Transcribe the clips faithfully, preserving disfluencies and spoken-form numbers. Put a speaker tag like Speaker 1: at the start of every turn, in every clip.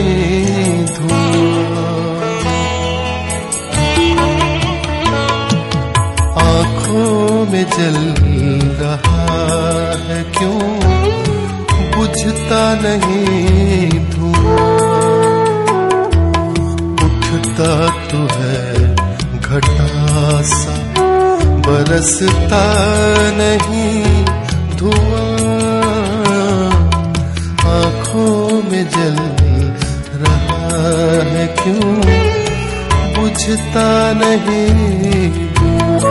Speaker 1: नहीं धुआं। आँखों में जल रहा है क्यों, बुझता नहीं धुआं। उठता तो है घटा सा, बरसता नहीं धुआं। आँखों में जल रहा है क्यों, बुझता नहीं धुआं।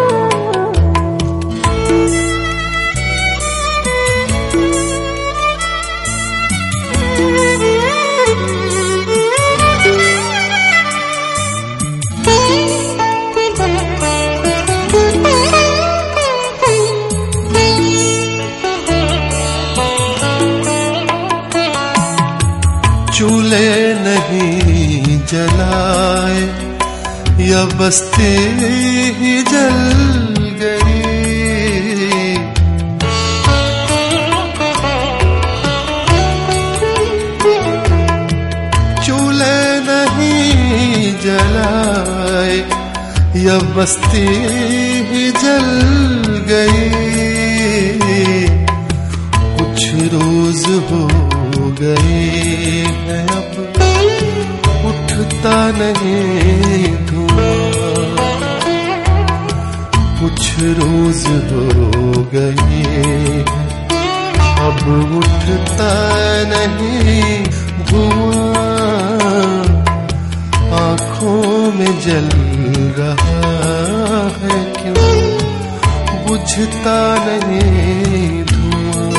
Speaker 1: चूल्हे नहीं जलाए या बस्ती ही जल गई। चूल्हे नहीं जलाए या बस्ती ही जल गई। कुछ रोज हो गए हैं अब, उठता नहीं धुआं। कुछ रोज हो गए हैं अब, उठता नहीं धुआं। आँखों में जल रहा है क्यों, बुझता नहीं धुआं।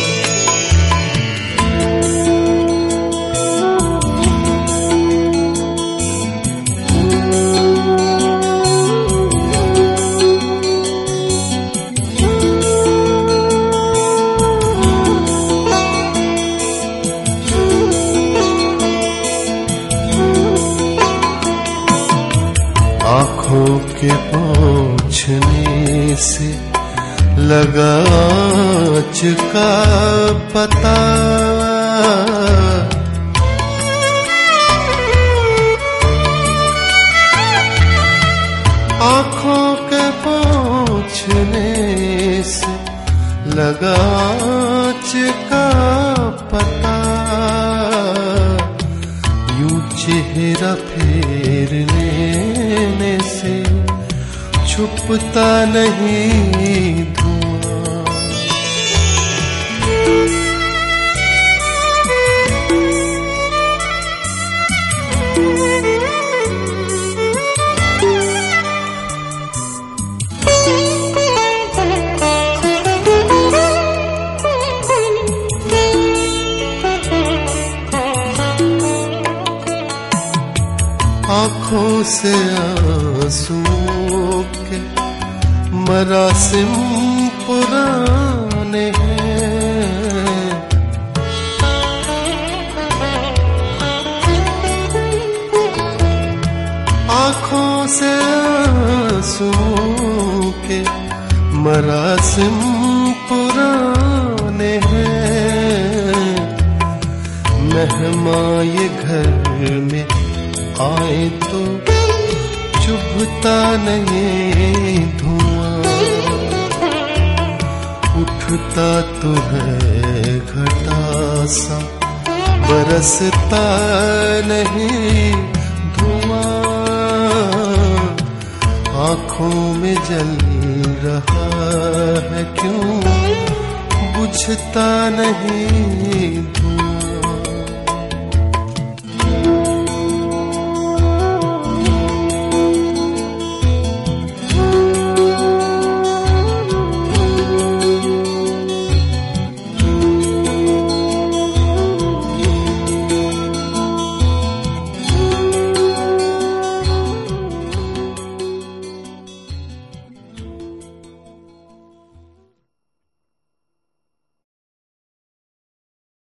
Speaker 1: आँखों के पोंछने से लगा आँच का पता। आँखों के पोंछने से लगा आँच का पता। यूं चेहरा फेर लेने से छुपता नहीं धुआं। आँखों से आंसुओं के मरासिम पुराने हैं। आँखों से आंसुओं के मरासिम पुराने हैं। मेहमान ये घर में आए तो चुभता नहीं धुआं। उठता तो है घटा सा, बरसता नहीं धुआं। आँखों में जल रहा है क्यों, बुझता नहीं धुआं।